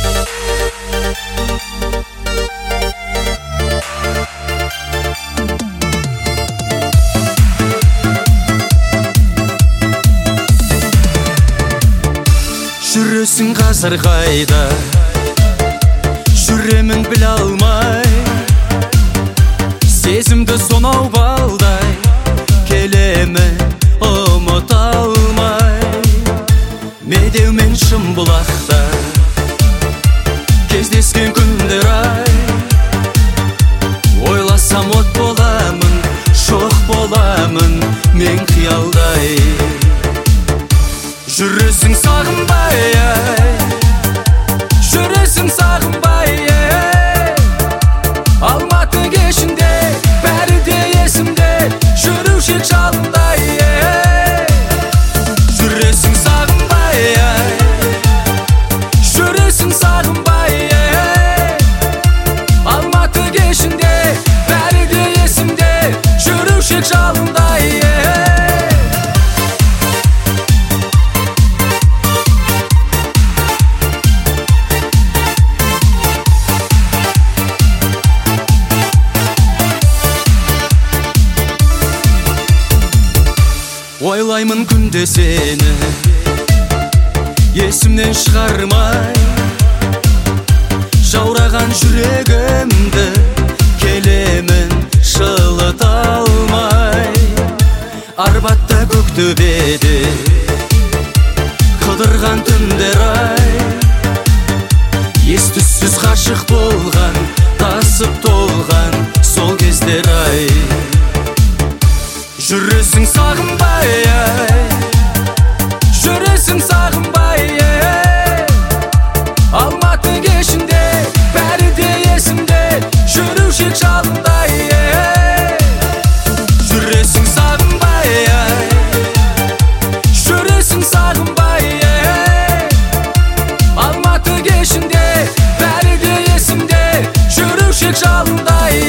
Жүресің қазір қайда, жүремін біле алмай, сезімді сонау балдай, келемін ұмыта алмай. Медеу мен Шымбұлақта кездескен күндер ай, ойласам от боламын, шоқ боламын мен қиялдай. Жүресің сағынбай, жүресің сағынбай, Алматы кешінде бәрі де есімде, жүруші жалындай. Жүресің сағынбай, жүресің сағынбай, Алматы кешінде бәрі де есімде, жүруші жалындай. Ойлаймын күнде сені, есімнен шығармай, жаураған жүрегімді келемін жылыта алмай. Арбатта көктөбеде қыдырған түндер ай, ес-түссіз ғашық болған, тасып толған сол кездер ай. Жүресің сағынбай, жүресің сағынбай, Алматы кешінде бәрі де есімде, жүруші жалындай. Жүресің сағынбай, жүресің сағынбай, Алматы кешінде бәрі де есімде, жүруші жалындай.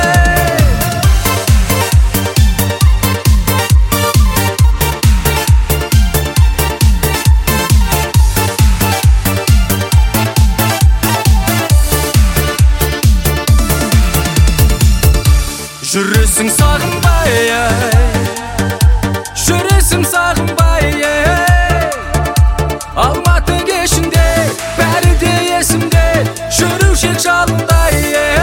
Жүресің сағынбай, жүресің сағынбай, Алматы кешінде бәрі де есімде, жүруші жалындай.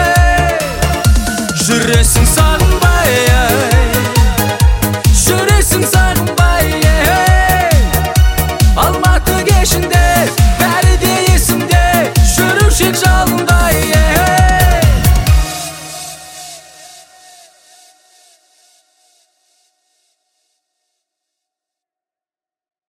Жүресің сағынбай, жүресің сағынбай, Алматы кешінде бәрі де есімде, жүруші жалындай.